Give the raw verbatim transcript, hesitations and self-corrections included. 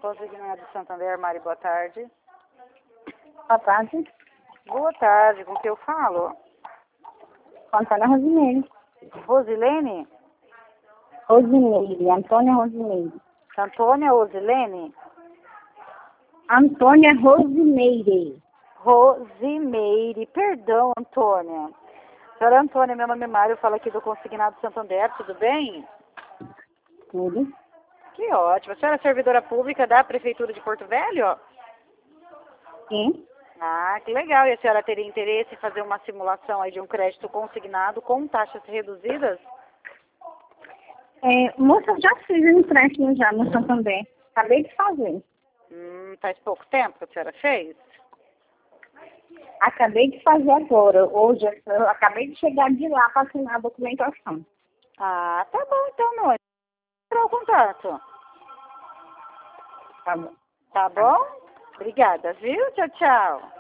Consignado Santander, Mari, boa tarde. Boa tarde. Boa tarde, com que eu falo? Antônia Rosimeire. Rosilene? Rosimeire, Antônia Rosimeire. Antônia Rosilene? Antônia Rosimeire. Rosimeire, perdão, Antônia. Senhora Antônia, meu nome é Mário, eu falo aqui do Consignado Santander, tudo bem? Tudo. Que ótimo. A senhora é servidora pública da Prefeitura de Porto Velho? Sim. Ah, que legal. E a senhora teria interesse em fazer uma simulação aí de um crédito consignado com taxas reduzidas? É, moça, eu já fiz um empréstimo já no Santander. Acabei de fazer. Hum, faz pouco tempo que a senhora fez? Acabei de fazer agora. Hoje, eu acabei de chegar de lá para assinar a documentação. Ah, tá bom então, não. Entrou o contato. Tá bom. Tá bom? Obrigada, viu? Tchau, tchau.